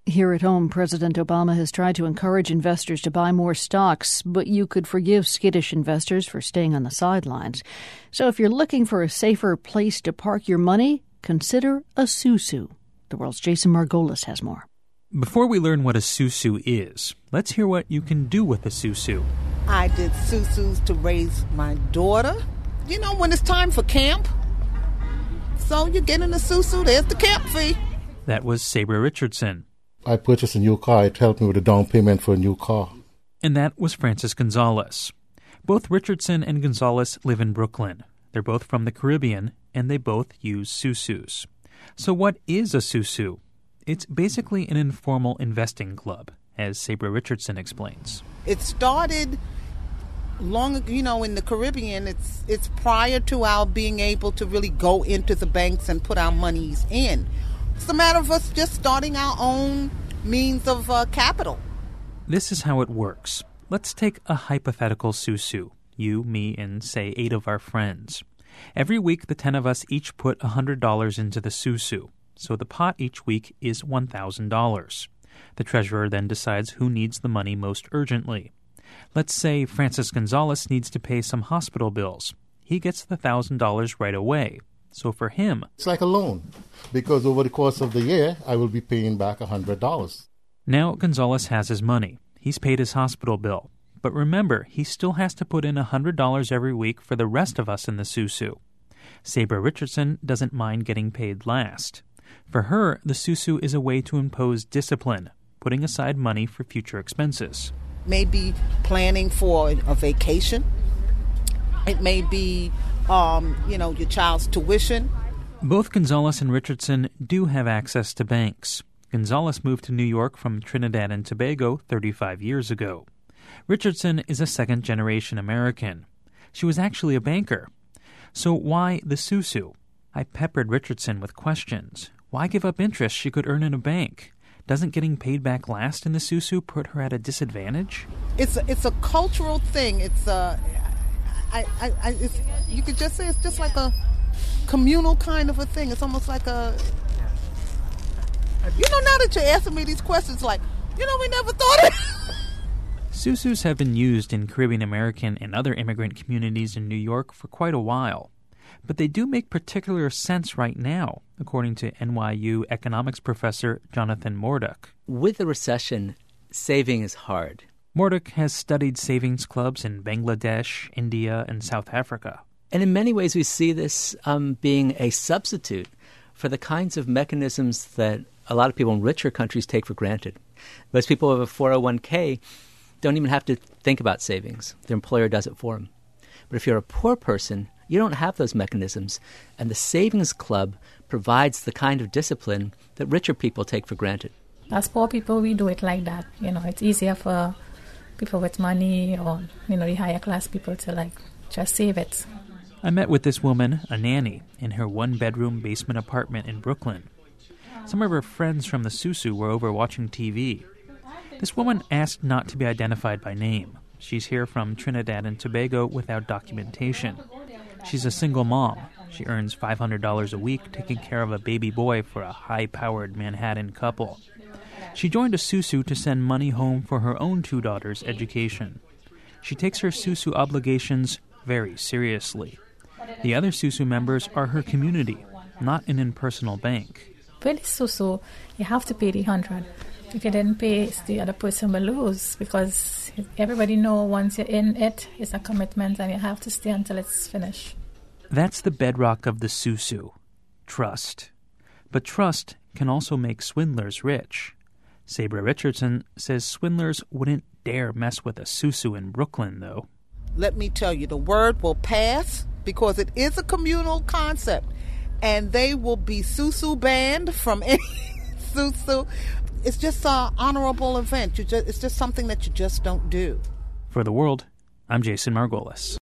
Here at home, President Obama has tried to encourage investors to buy more stocks, but you could forgive skittish investors for staying on the sidelines. So if you're looking for a safer place to park your money, consider a Susu. The World's Jason Margolis has more. Before we learn what a Susu is, let's hear what you can do with a Susu. I did Susus to raise my daughter. You know, when it's time for camp. So you get in a Susu, there's the camp fee. That was Sabre Richardson. I purchased a new car. It helped me with the down payment for a new car. And that was Francis Gonzalez. Both Richardson and Gonzalez live in Brooklyn. They're both from the Caribbean, and they both use Susus. So what is a Susu? It's basically an informal investing club, as Sabre Richardson explains. It started long ago, in the Caribbean. It's prior to our being able to really go into the banks and put our monies in. It's a matter of us just starting our own means of capital. This is how it works. Let's take a hypothetical Susu. You, me, and say 8 of our friends. Every week, the 10 of us each put $100 into the Susu. So the pot each week is $1,000. The treasurer then decides who needs the money most urgently. Let's say Francis Gonzalez needs to pay some hospital bills. He gets the $1,000 right away. So for him, it's like a loan, because over the course of the year, I will be paying back $100. Now Gonzalez has his money. He's paid his hospital bill. But remember, he still has to put in $100 every week for the rest of us in the Susu. Sabre Richardson doesn't mind getting paid last. For her, the Susu is a way to impose discipline, putting aside money for future expenses. Maybe planning for a vacation. It may be your child's tuition. Both Gonzalez and Richardson do have access to banks. Gonzalez moved to New York from Trinidad and Tobago 35 years ago. Richardson is a second-generation American. She was actually a banker. So why the Susu? I peppered Richardson with questions. Why give up interest she could earn in a bank? Doesn't getting paid back last in the Susu put her at a disadvantage? It's a cultural thing. You could just say it's just like a communal kind of a thing. It's almost like now that you're asking me these questions, we never thought it. Susus have been used in Caribbean American and other immigrant communities in New York for quite a while. But they do make particular sense right now, according to NYU economics professor Jonathan Morduch. With the recession, saving is hard. Morduch has studied savings clubs in Bangladesh, India, and South Africa. And in many ways we see this being a substitute for the kinds of mechanisms that a lot of people in richer countries take for granted. Most people who have a 401k don't even have to think about savings. Their employer does it for them. But if you're a poor person, you don't have those mechanisms. And the savings club provides the kind of discipline that richer people take for granted. As poor people, we do it like that. It's easier for people with money or, the higher class people to just save it. I met with this woman, a nanny, in her one-bedroom basement apartment in Brooklyn. Some of her friends from the Susu were over watching TV. This woman asked not to be identified by name. She's here from Trinidad and Tobago without documentation. She's a single mom. She earns $500 a week taking care of a baby boy for a high-powered Manhattan couple. She joined a Susu to send money home for her own 2 daughters' education. She takes her Susu obligations very seriously. The other Susu members are her community, not an impersonal bank. With the Susu, you have to pay the 100. If you didn't pay, the other person will lose, because everybody knows once you're in it, it's a commitment and you have to stay until it's finished. That's the bedrock of the Susu, trust. But trust can also make swindlers rich. Sabre Richardson says swindlers wouldn't dare mess with a Susu in Brooklyn, though. Let me tell you, the word will pass because it is a communal concept. And they will be Susu banned from any Susu. It's just an honorable event. It's just something that you just don't do. For The World, I'm Jason Margolis.